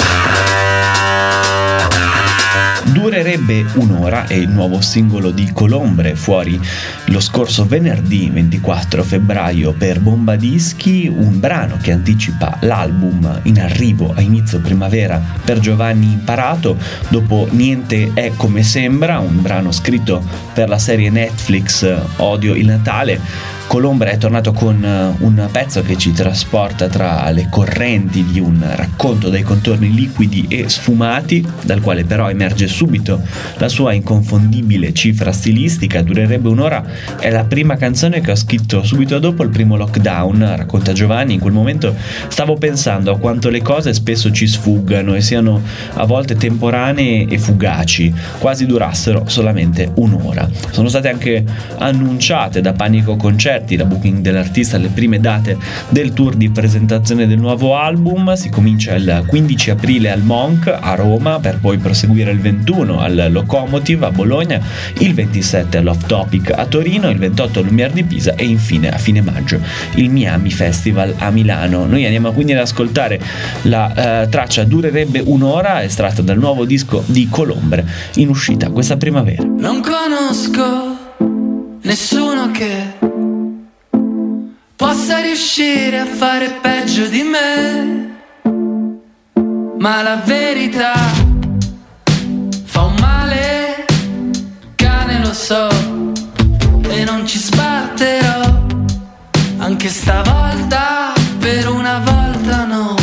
Durerebbe un'ora è il nuovo singolo di Colombre, fuori lo scorso venerdì ventiquattro febbraio per Bomba Dischi, un brano che anticipa l'album in arrivo a inizio primavera per Giovanni Imparato. Dopo Niente è come sembra, un brano scritto per la serie Netflix Odio il Natale, Colombra è tornato con un pezzo che ci trasporta tra le correnti di un racconto dai contorni liquidi e sfumati, dal quale però emerge subito la sua inconfondibile cifra stilistica. Durerebbe un'ora è la prima canzone che ho scritto subito dopo il primo lockdown, racconta Giovanni. In quel momento stavo pensando a quanto le cose spesso ci sfuggano e siano a volte temporanee e fugaci, quasi durassero solamente un'ora. Sono state anche annunciate da Panico Concerti, la booking dell'artista, le prime date del tour di presentazione del nuovo album. Si comincia il quindici aprile al Monk a Roma, per poi proseguire il ventuno al Locomotive a Bologna, il ventisette all'Off Topic a Torino, il ventotto al Lumière di Pisa e infine a fine maggio il Miami Festival a Milano. Noi andiamo quindi ad ascoltare la uh, traccia Durerebbe un'ora, estratta dal nuovo disco di Colombre in uscita questa primavera. Non conosco nessuno che possa riuscire a fare peggio di me, ma la verità fa un male, cane lo so, e non ci sbatterò, anche stavolta, per una volta no.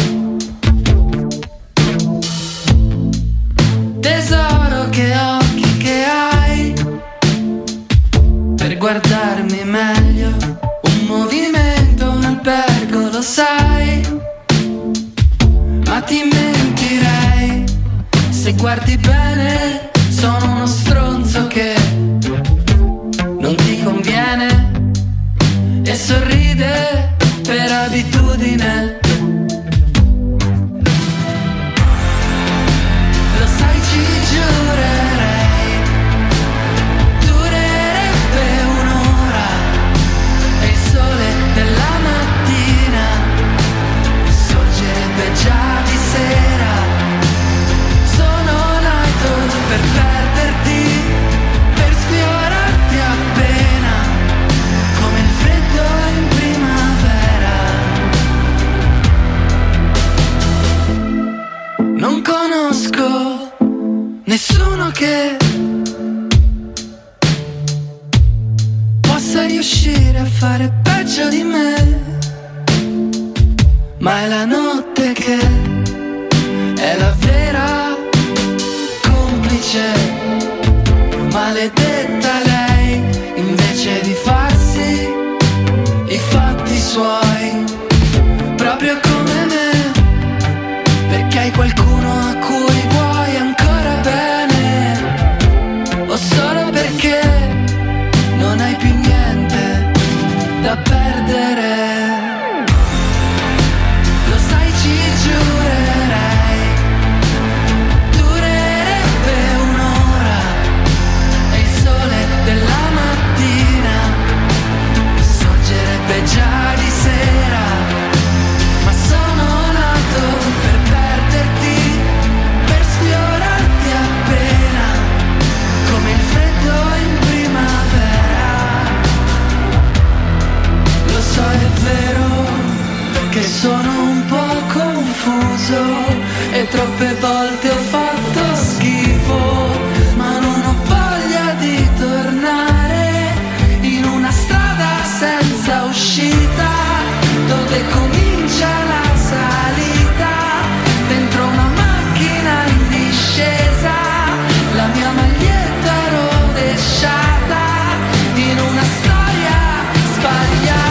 Tesoro, che occhi che hai per guardarmi meglio, un movimento, un albergo, lo sai, ma ti mentirei se guardi bene. Sono uno stronzo che non ti conviene e sorride per abitudine. Lo sai, ci giurerei, durerebbe un'ora e il sole della mattina sorgerebbe già di sera. Sono nato per perderti, per sfiorarti appena, come il freddo in primavera. Non conosco nessuno che possa riuscire a fare peggio di me, ma è la notte che è la vera complice, maledetta lei, invece di farsi i fatti suoi, proprio come me, perché hai qualcuno a cui vuoi ancora bene, o solo perché non hai più niente da perdere. Lo sai, ci giurerei, durerebbe un'ora e il sole della mattina sorgerebbe già di sera, ma sono nato per perderti, per sfiorarti appena, come il freddo in primavera. Lo so, è vero che sono un po' confuso e troppe volte ho fatto schifo, ma non ho voglia di tornare in una strada senza uscita, dove comincia la salita, dentro una macchina in discesa, la mia maglietta rovesciata, in una storia sbagliata.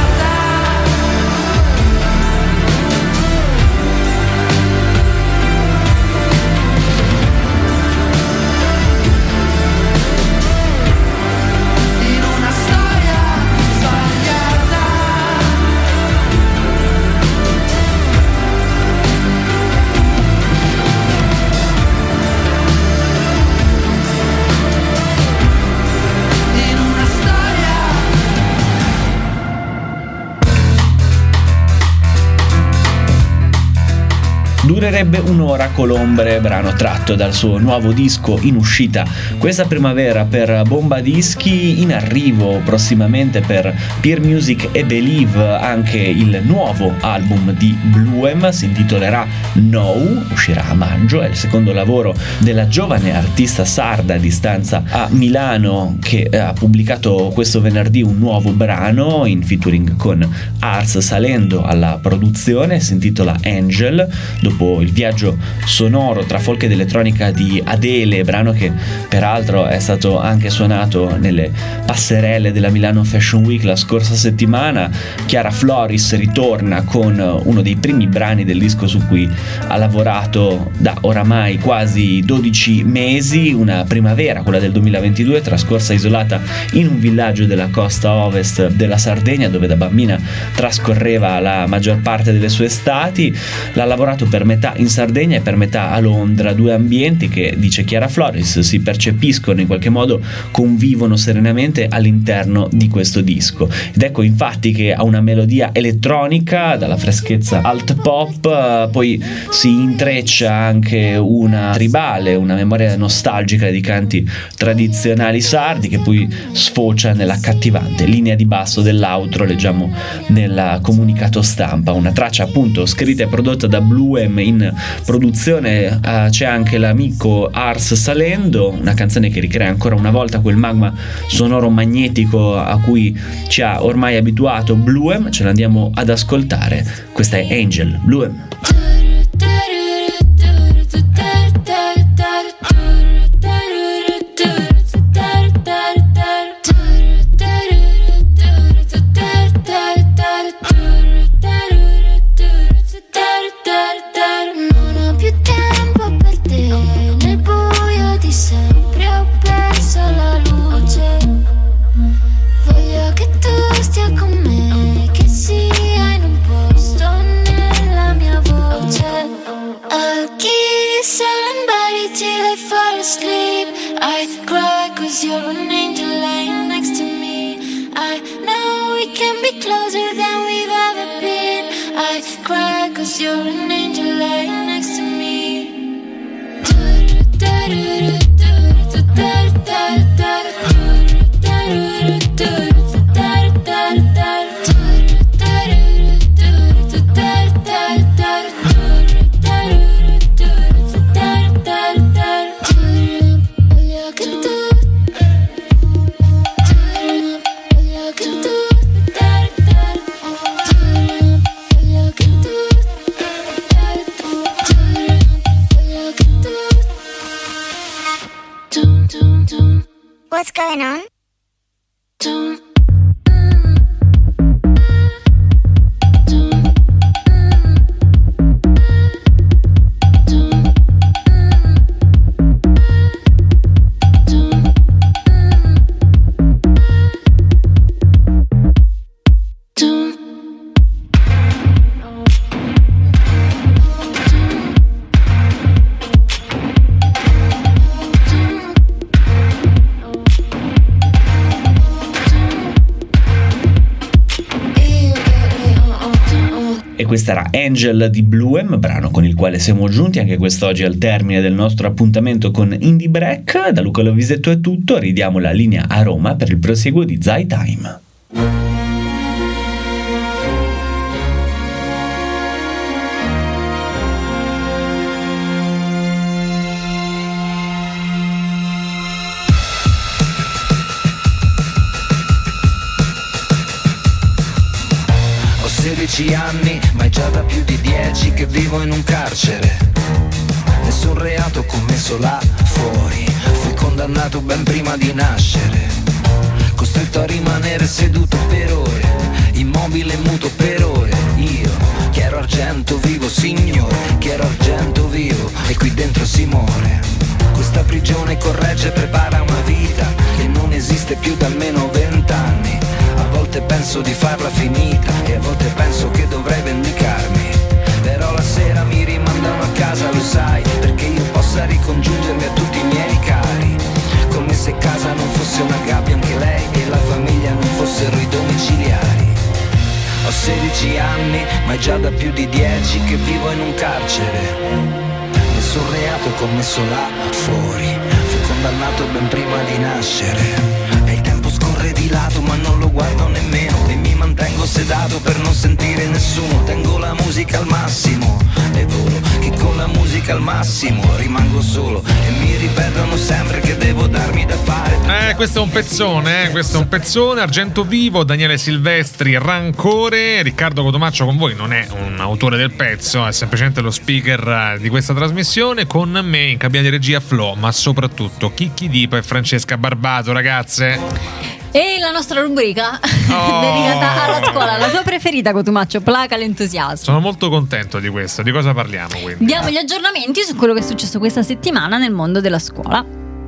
Durerebbe un'ora Colombre, brano tratto dal suo nuovo disco in uscita questa primavera per Bombadischi. In arrivo prossimamente per Peer Music e Believe anche il nuovo album di Bluem, si intitolerà No, uscirà a maggio, è il secondo lavoro della giovane artista sarda di stanza a Milano, che ha pubblicato questo venerdì un nuovo brano in featuring con Ars Salendo alla produzione, si intitola Angel. Dopo il viaggio sonoro tra folk ed elettronica di Adele, brano che peraltro è stato anche suonato nelle passerelle della Milano Fashion Week la scorsa settimana, Chiara Floris ritorna con uno dei primi brani del disco su cui ha lavorato da oramai quasi dodici mesi, una primavera, quella del duemilaventidue, trascorsa isolata in un villaggio della costa ovest della Sardegna, dove da bambina trascorreva la maggior parte delle sue estati. L'ha lavorato per metà in Sardegna e per metà a Londra, due ambienti che, dice Chiara Floris, si percepiscono in qualche modo, convivono serenamente all'interno di questo disco. Ed ecco infatti che ha una melodia elettronica dalla freschezza alt pop, poi si intreccia anche una tribale, una memoria nostalgica di canti tradizionali sardi, che poi sfocia nell'accattivante linea di basso dell'outro, leggiamo nel comunicato stampa. Una traccia appunto scritta e prodotta da Bluem, in produzione uh, c'è anche l'amico Ars Salendo, una canzone che ricrea ancora una volta quel magma sonoro magnetico a cui ci ha ormai abituato Bluem. Ce l'andiamo ad ascoltare, questa è Angel, Bluem. Non ho più tempo per te, nel buio di sempre ho perso la luce. Voglio che tu stia con me, che sia in un posto nella mia voce. I'll kiss somebody till I fall asleep. I cry cause you're an angel lying next to me. I know we can be closer than we've ever been. I cry cause you're an angel lying next to me. What's going on? Questa era Angel di Bluem, brano con il quale siamo giunti anche quest'oggi al termine del nostro appuntamento con Indie Break. Da Luca Lovisetto è tutto, ridiamo la linea a Roma per il proseguo di Zai Time. sedici anni, ma è già da più di dieci che vivo in un carcere. Nessun reato commesso là fuori, fui condannato ben prima di nascere. Costretto a rimanere seduto per ore, immobile e muto per ore. Io, che ero argento vivo, signore, che ero argento vivo, e qui dentro si muore. Questa prigione corregge e prepara una vita che non esiste più da almeno vent'anni. A volte penso di farla finita e a volte penso che dovrei vendicarmi. Però la sera mi rimandano a casa, lo sai, perché io possa ricongiungermi a tutti i miei cari. Come se casa non fosse una gabbia, anche lei e la famiglia non fossero i domiciliari. Ho sedici anni, ma è già da più di dieci che vivo in un carcere. Nessun reato commesso là fuori, fui condannato ben prima di nascere. E il tempo scorre di lato ma non lo guardo nemmeno, e mi mantengo sedato per non sentire nessuno. Tengo la musica al massimo e volo, che con la musica al massimo rimango solo, e mi ripetono sempre che devo darmi da fare. Eh, questo è un pezzone, eh, questo è un pezzone. Argento Vivo, Daniele Silvestri, Rancore. Riccardo Cotomaccio con voi non è un autore del pezzo, è semplicemente lo speaker di questa trasmissione. Con me in cabina di regia Flo, ma soprattutto Chicchi Dipa e Francesca Barbato, ragazze. E la nostra rubrica Oh. dedicata alla scuola, la tua preferita, Cotumaccio, placa l'entusiasmo. Sono molto contento di questo. Di cosa parliamo quindi? Diamo gli aggiornamenti su quello che è successo questa settimana nel mondo della scuola.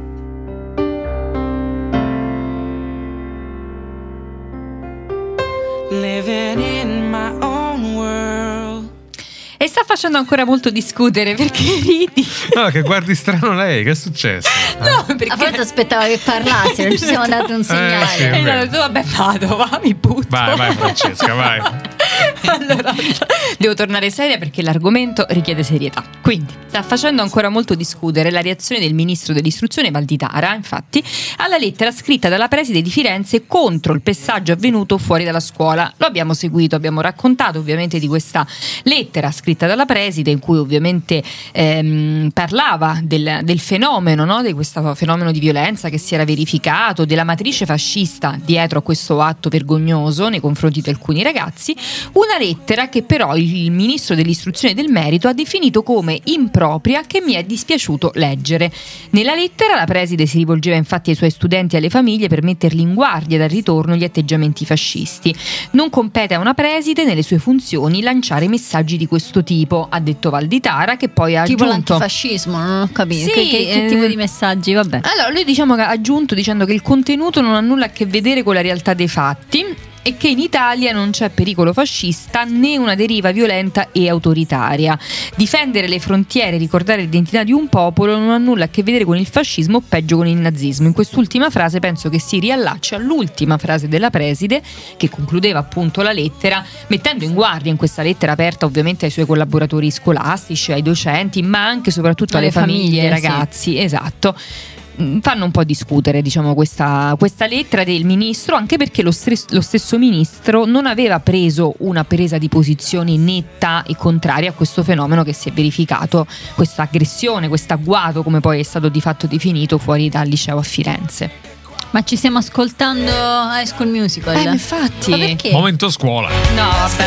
Living in my own world. E sta facendo ancora molto discutere, perché ridi? No, che guardi strano lei, che è successo? No, perché A volte aspettavo che parlassi, non ci siamo dati un segnale. sì, è E vero. ho detto, vabbè, vado, va, mi butto. Vai, vai Francesca, vai. Allora, devo tornare seria perché l'argomento richiede serietà. Quindi, sta facendo ancora molto discutere la reazione del ministro dell'istruzione Valditara, infatti, alla lettera scritta dalla preside di Firenze contro il pestaggio avvenuto fuori dalla scuola. Lo abbiamo seguito, abbiamo raccontato ovviamente di questa lettera scritta dalla preside, in cui ovviamente ehm, parlava del, del fenomeno, no? Di questo fenomeno di violenza che si era verificato, della matrice fascista dietro a questo atto vergognoso nei confronti di alcuni ragazzi. Una lettera che però il ministro dell'istruzione e del merito ha definito come impropria, che mi è dispiaciuto leggere. Nella lettera la preside si rivolgeva infatti ai suoi studenti e alle famiglie per metterli in guardia dal ritorno agli atteggiamenti fascisti. Non compete a una preside nelle sue funzioni lanciare messaggi di questo tipo, ha detto Valditara, che poi ha Tipo aggiunto l'antifascismo, non ho capito. Sì, che, che- che eh, tipo di messaggi? Vabbè. Allora, lui diciamo che ha aggiunto dicendo che il contenuto non ha nulla a che vedere con la realtà dei fatti e che in Italia non c'è pericolo fascista né una deriva violenta e autoritaria. Difendere le frontiere, ricordare l'identità di un popolo non ha nulla a che vedere con il fascismo o peggio con il nazismo. In quest'ultima frase penso che si riallaccia all'ultima frase della preside, che concludeva appunto la lettera mettendo in guardia, in questa lettera aperta ovviamente ai suoi collaboratori scolastici, ai docenti, ma anche e soprattutto alle, Alle famiglie, ai famiglie, sì. ragazzi. Esatto. Fanno un po' discutere, diciamo, questa, questa lettera del ministro, anche perché lo, stres- lo stesso ministro non aveva preso una presa di posizione netta e contraria a questo fenomeno che si è verificato, questa aggressione, questo agguato, come poi è stato di fatto definito, fuori dal liceo a Firenze. Ma ci stiamo ascoltando High School Musical? Eh, ma infatti. Ma perché? Momento scuola. No, vabbè.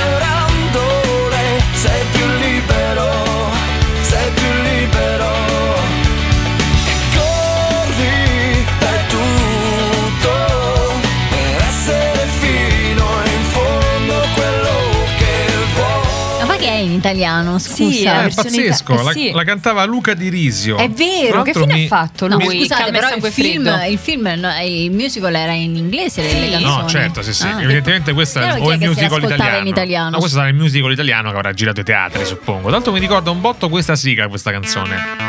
Sei più libero, sei più libero. E corri per tutto, per essere fino in fondo quello che vuoi. Ma che è in italiano? Scusa. Sì, È versione pazzesco, ita- la, eh sì. la cantava Luca Di Risio. È Tra vero, che l'altro fine mi- ha fatto No, lui? scusate, Calma e però il sangue film, freddo. il film, no, il musical era in inglese, le, le canzoni. No, certo, sì, sì. Ah. Evidentemente questo è Allora o chi è il che se musical l'ascoltava italiano. in italiano? No, questo sarà il musical italiano che avrà girato i teatri, suppongo. Tra l'altro mi ricorda un botto questa sigla, questa canzone.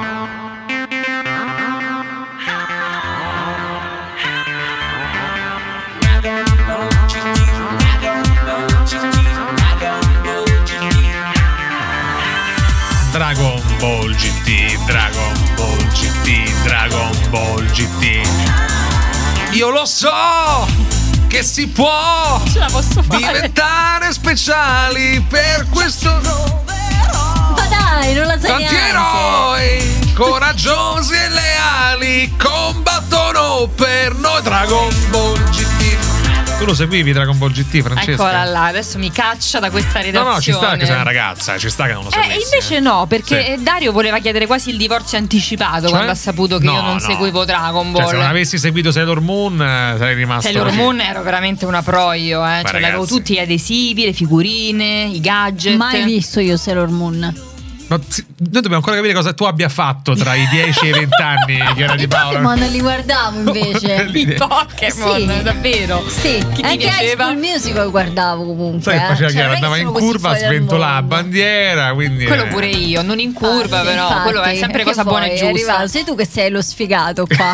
Dragon Ball G T, Dragon Ball G T, Dragon Ball G T. Io lo so che si può Ce la posso fare. diventare speciali per questo. Ma dai, non la sai Tanti neanche. eroi coraggiosi e leali combattono per noi. Dragon Ball G T. Tu lo seguivi Dragon Ball G T, Francesca? Eccola là, adesso mi caccia da questa No, redazione. no, ci sta che sei una ragazza, ci sta che non lo Eh, sapessi. invece no, perché Sì. Dario voleva chiedere quasi il divorzio anticipato Cioè? quando ha saputo che No, io non no. seguivo Dragon Ball. Cioè, se non avessi seguito Sailor Moon eh, sarei rimasto Sailor così. Moon ero veramente una pro io, eh. Cioè, avevo ragazzi. tutti gli adesivi, le figurine, i gadget. Mai visto io Sailor Moon. Ma sì, noi dobbiamo ancora capire cosa tu abbia fatto tra i dieci e i venti anni, Chiara Di I Paola. Pokémon li guardavo invece. I Pokémon, Sì. davvero. Sì, Chi ti anche High piaceva? School Musical guardavo comunque. Sai che eh. faceva Cioè, Chiara? non è che Andava in sono così curva, fuori dal sventolava la mondo. bandiera, quindi Quello eh. pure io, non in curva, Ah, sì, però infatti, quello è sempre che cosa buona poi e è giusta. arrivato. Sei tu che sei lo sfigato qua.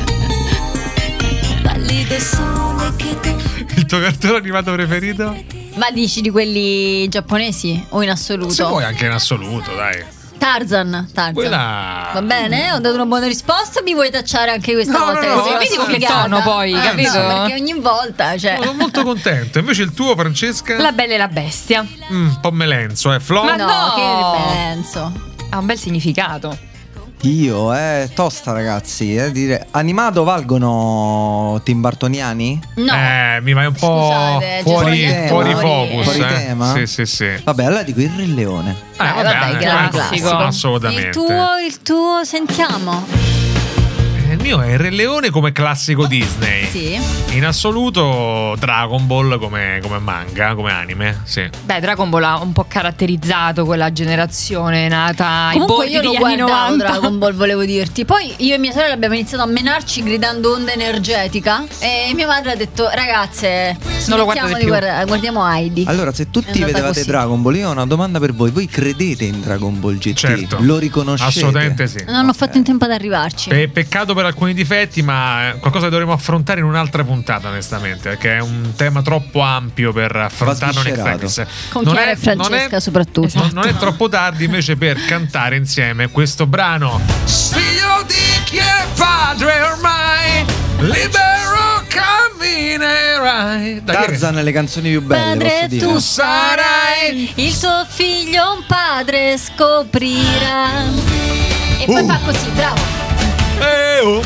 Il tuo cartone animato preferito? Ma dici di quelli giapponesi o in assoluto? Se vuoi anche in assoluto, dai. Tarzan, Tarzan. Quella... Va bene? Ho dato una buona risposta. Mi vuoi tacciare anche questa No, volta? no, no, Che sei vedi con che sfigata? tono poi, Ah, capito? no, perché ogni volta, cioè. Sono molto contento. Invece il tuo, Francesca? La Bella e la Bestia. Mm, un po' melenzo, eh, Flo? Ma no, no! che ripenso. Ha un bel significato. Io, eh, tosta ragazzi, eh, dire animato valgono Tim Burtoniani? No. Eh, mi vai un po' Scusate, fuori, Giuseppe, fuori fuori- focus. fuori eh. tema? Sì, sì, sì. Eh, Vabbè, allora dico il Re Leone. vabbè, vabbè, anche classico. questo, assolutamente. Il tuo, il tuo, sentiamo. Il mio è il Re Leone come classico Disney. Sì. In assoluto Dragon Ball come, come manga, come anime, sì. Beh, Dragon Ball ha un po' caratterizzato quella generazione nata Comunque ai io bordi lo degli anni guardavo novanta. Dragon Ball, volevo dirti. Poi io e mia sorella abbiamo iniziato a menarci gridando onda energetica e mia madre ha detto ragazze Non lo smettiamo guardate di più. guardare, guardiamo Heidi. Allora, se È tutti andata vedevate così. Dragon Ball, io ho una domanda per voi. Voi credete in Dragon Ball G T? Certo. Lo riconoscete? Assolutamente sì. Non ho fatto in tempo ad arrivarci. Pe- peccato per alcuni difetti, ma è qualcosa che dovremo affrontare in un'altra puntata, onestamente, perché è un tema troppo ampio per affrontarlo in sviscerato. extremis. Con Non Chiara è- e Francesca non è- soprattutto. non- non è troppo tardi invece per cantare insieme questo brano. Figlio di chi è padre ormai, libero camminerai. Dai, Tarzan è le canzoni più belle, posso Padre, dire. tu sarai, il tuo figlio un padre scoprirà. E poi Uh. fa così, bravo. Eh oh,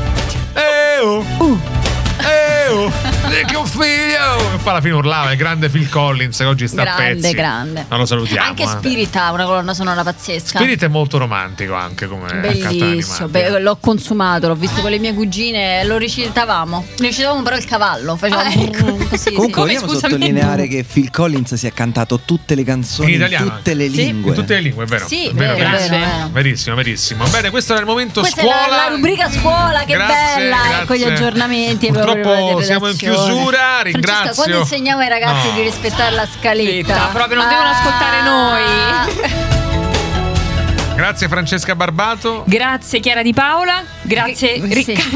eh oh, eh oh, che un figlio. E poi alla fine urlava il grande Phil Collins che oggi sta a Grande, pezzi. grande. Ma lo salutiamo. Anche eh. Spirit ha una colonna sonora pazzesca. Spirit è molto romantico anche come cartone Bellissimo, animato. Beh, l'ho consumato, l'ho visto con le mie cugine, lo recitavamo. Recitavamo però il cavallo, facevamo Ah, ecco. così. Comunque sì. vogliamo scusami? sottolineare che Phil Collins si è cantato tutte le canzoni In in, italiano tutte le Sì. lingue. In tutte le lingue, è vero? Sì, È vero, vero, verissimo. vero, vero. Verissimo, verissimo. Bene, questo era il momento Questa scuola. è la, la rubrica scuola, che Grazie, bella, grazie. con gli aggiornamenti. Purtroppo proprio delle siamo in redazioni. chiusura, Francesca, ringrazio. quando insegniamo ai ragazzi No. di rispettare la scaletta? Scaletta, proprio non devono ascoltare noi. Grazie Francesca Barbato. Grazie Chiara Di Paola. Grazie Sì. Riccardo.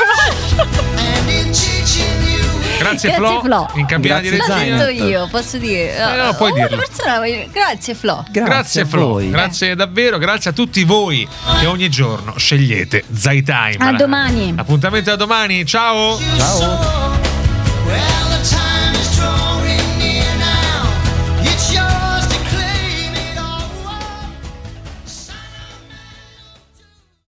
Grazie, Grazie, Flo, Flo. in cabina di Grazie, L'ho regia. detto Zainab. io, posso dire. Eh, no, puoi Oh, dirlo. una persona, grazie Flo. Grazie, a Flo, voi. grazie davvero, grazie a tutti voi che ogni giorno scegliete Zai Time. A domani. Appuntamento a domani, ciao. Ciao. Well,